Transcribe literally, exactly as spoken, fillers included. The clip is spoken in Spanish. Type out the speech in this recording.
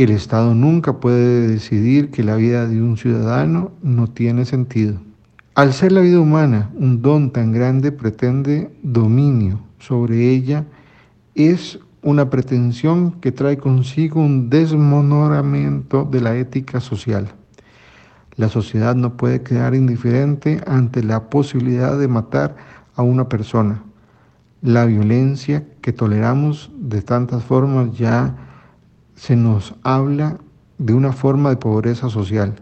El Estado nunca puede decidir que la vida de un ciudadano no tiene sentido. Al ser la vida humana un don tan grande, pretende dominio sobre ella, es una pretensión que trae consigo un desmonoramiento de la ética social. La sociedad no puede quedar indiferente ante la posibilidad de matar a una persona. La violencia que toleramos de tantas formas ya se nos habla de una forma de pobreza social.